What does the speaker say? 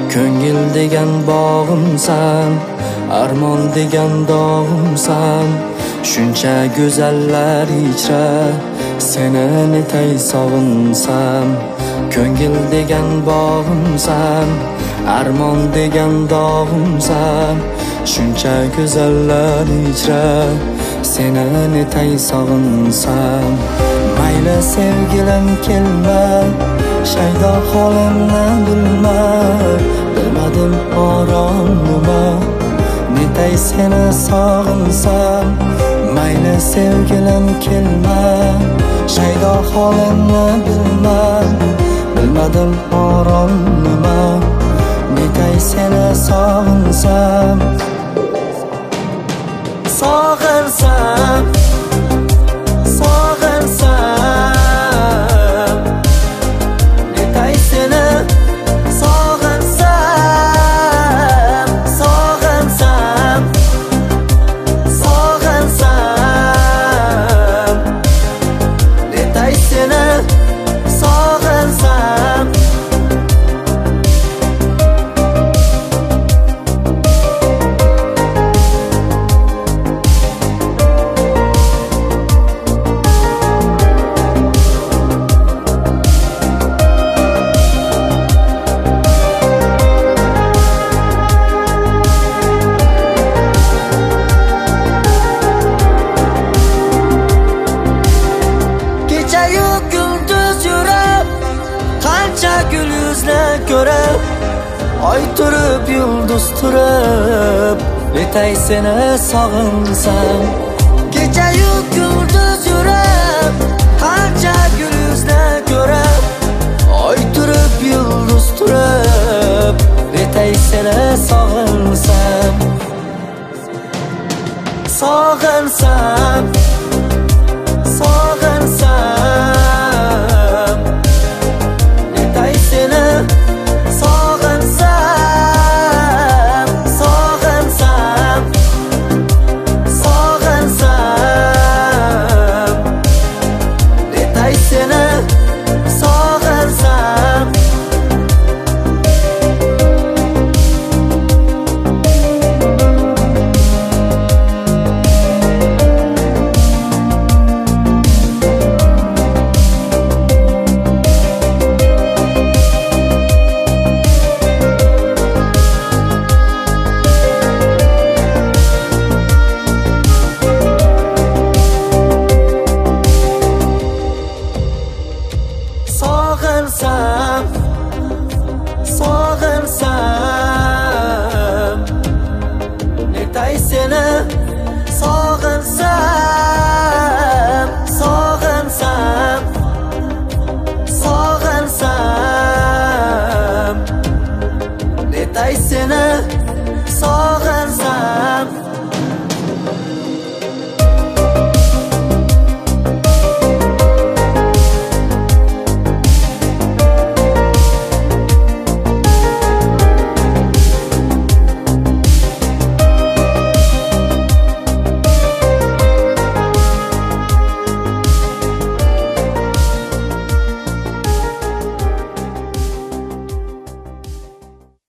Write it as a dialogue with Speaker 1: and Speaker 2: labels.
Speaker 1: Ko'ngil degan bog'imsan, armon degan dog'imsan. Shuncha go'zallar ichra seni netay sog'insam. Ko'ngil degan bog'imsan, armon degan dog'imsan. Shuncha go'zallar ichra seni netay sog'insam. Mayli sevgilim kelma, shaydo holimni bilma. Bilmadim orom nima, netay seni sog'insam. Mayli sevgilim kelma, shaydo holimni bilma. Bilmadim orom nima, netay seni sog'insam. Sog'insam, sog'insam, netay seni sog'insam. Sog'insam, sog'insam, netay seni sog'insam. Qancha gul yuzla ko'rib, oy turib yulduz turib, netay seni sog'insam. Kecha-yu kunduz yurib, qancha gul yuzla ko'rib, oy turib yulduz turib, netay seni sog'insam. Sog'insam.